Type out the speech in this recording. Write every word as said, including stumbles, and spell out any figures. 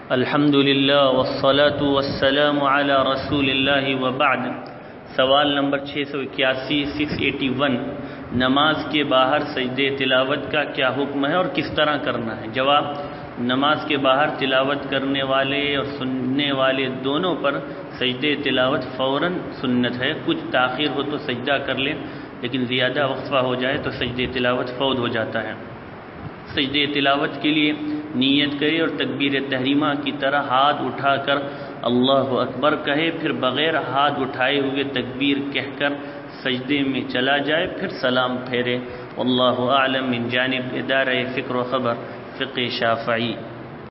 अल्हम्दुलिल्लाह वस्सलातु वस्सलामु अला रसूलिल्लाहि व बाद। सवाल नंबर छः सौ इक्यासी सिक्स एटी वन, नमाज के बाहर सजदे तिलावत का क्या हुक्म है और किस तरह करना है। जवाब, नमाज के बाहर तिलावत करने वाले और सुनने वाले दोनों पर सजदे तिलावत फ़ौरन सुन्नत है। कुछ ताख़ीर हो तो सजदा कर ले, लेकिन ज़्यादा वक्फ़ा हो जाए तो सजदे तिलावत फ़ौत हो जाता है। सजदे तिलावत के लिए नीयत करे और तकबीर तहरीमा की तरह हाथ उठाकर अल्लाह अकबर कहे, फिर बग़ैर हाथ उठाए हुए तकबीर कहकर सजदे में चला जाए, फिर सलाम फेरे। वल्लाहु आलम। मिन जानिब इदारा फ़िक्र व ख़बर फ़िक़्ह शाफ़िई।